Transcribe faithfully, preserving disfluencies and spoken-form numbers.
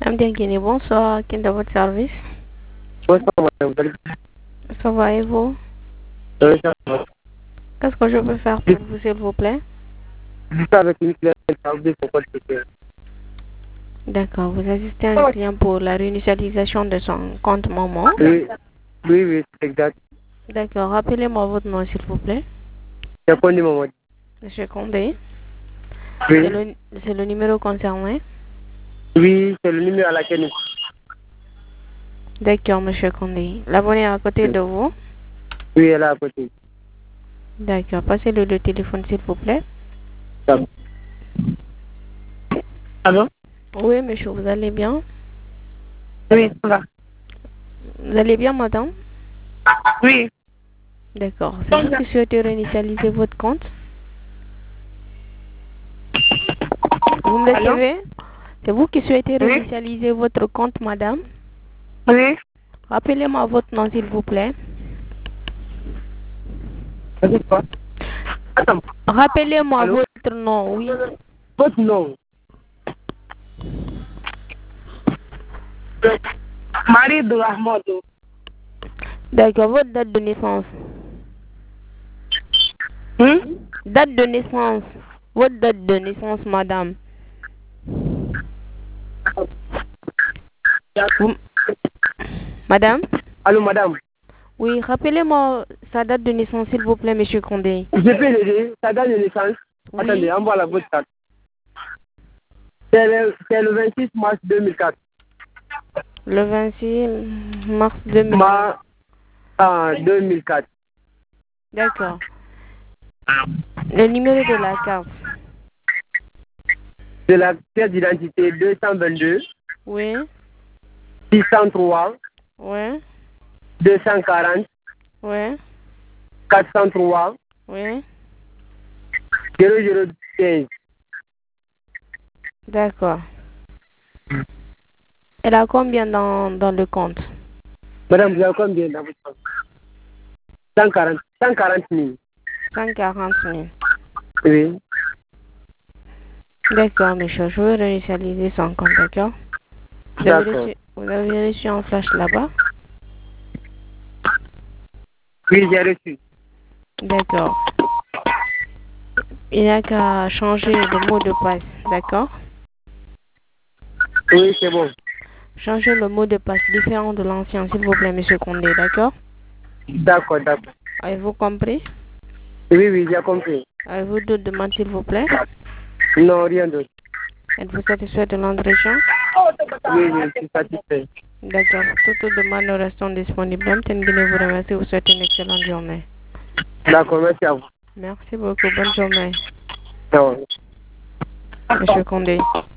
Amdiangini, bonsoir. Qui est dans votre service? Bonsoir, madame. Vous allez bien? Ça va et vous? Oui, ça va. Qu'est-ce que je peux faire pour vous, s'il vous plaît? Juste avec une cliente qui a oublié son code bancaire. D'accord. Vous assistez à un client pour la réinitialisation de son compte Momo? Oui, oui, oui, c'est exact. D'accord. Rappelez-moi votre nom, s'il vous plaît. C'est quoi le moment? Monsieur Condé. Oui. C'est le, c'est le numéro concerné? Oui, c'est le numéro à laquelle nous... D'accord, monsieur Condé. L'abonné est à côté Oui. de vous? Oui, elle est à côté. D'accord. Passez-le le téléphone, s'il vous plaît. D'accord. Allô? Oui, monsieur, vous allez bien? Oui, ça va. Vous allez bien, madame? Oui. D'accord. C'est vous qui souhaitez réinitialiser votre compte? Vous me Allô? recevez? C'est vous qui souhaitez Oui. réinitialiser votre compte, madame? Oui. Rappelez-moi votre nom, s'il vous plaît. C'est quoi? Attends. Rappelez-moi Allô? votre nom, oui. Votre nom? Marie de Ahmadou. D'accord, votre date de naissance. Hum? Date de naissance. Votre date de naissance, madame. Vous- Madame? Allô, madame? Oui, rappelez-moi sa date de naissance, s'il vous plaît, monsieur Condé. Je peux l'aider. Ça date de naissance. Oui. Attendez, envoie la votre carte. C'est le, c'est le vingt-six mars deux mille quatre. Le vingt-six mars deux mille. Ma... Ah, deux mille quatre. D'accord. Le numéro de la carte. De la pièce d'identité deux cent vingt-deux, Oui. six cent trois, Oui. deux cent quarante, Oui. quatre cent trois, Oui. zéro zéro quinze. D'accord. Elle a combien dans, dans le compte? Madame, vous avez combien dans votre compte? cent quarante, cent quarante mille. cent quarante mille. Oui. D'accord, monsieur. Je vais réinitialiser son compte, d'accord? Vous avez D'accord. reçu, vous avez reçu un flash là-bas? Oui, j'ai reçu. D'accord. Il n'y a qu'à changer le mot de passe, d'accord? Oui, c'est bon. Changez le mot de passe différent de l'ancien, s'il vous plaît, monsieur Condé, d'accord? D'accord, d'accord. Avez-vous compris? Oui, oui, j'ai compris. Avez-vous d'autres demandes, s'il vous plaît? Non, rien d'autre. Êtes-vous satisfait de l'entretien? Oui, oui, je suis satisfait. D'accord. Toutes les demandes restent disponibles. M T N Guinée vous remercie. Vous souhaite une excellente journée. D'accord, merci à vous. Merci beaucoup. Bonne journée, Ciao. monsieur Condé.